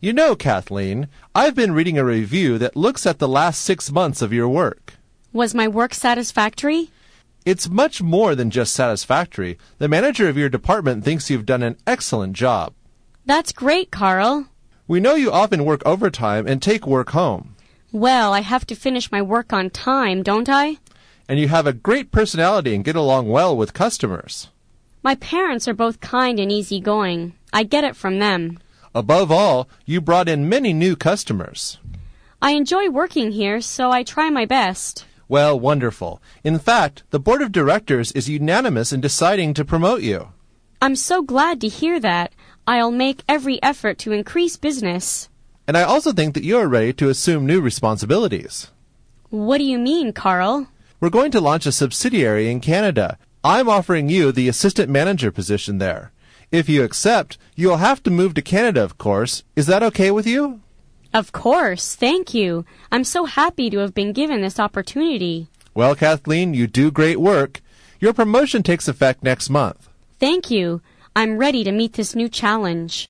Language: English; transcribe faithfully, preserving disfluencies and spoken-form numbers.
You know, Kathleen, I've been reading a review that looks at the last six months of your work. Was my work satisfactory? It's much more than just satisfactory. The manager of your department thinks you've done an excellent job. That's great, Carl. We know you often work overtime and take work home. Well, I have to finish my work on time, don't I? And you have a great personality and get along well with customers. My parents are both kind and easygoing. I get it from them. Above all, you brought in many new customers. I enjoy working here, so I try my best. Well, wonderful. In fact, the board of directors is unanimous in deciding to promote you. I'm so glad to hear that. I'll make every effort to increase business. And I also think that you are ready to assume new responsibilities. What do you mean, Carl? We're going to launch a subsidiary in Canada. I'm offering you the assistant manager position there. If you accept, you'll have to move to Canada, of course. Is that okay with you? Of course. Thank you. I'm so happy to have been given this opportunity. Well, Kathleen, you do great work. Your promotion takes effect next month. Thank you. I'm ready to meet this new challenge.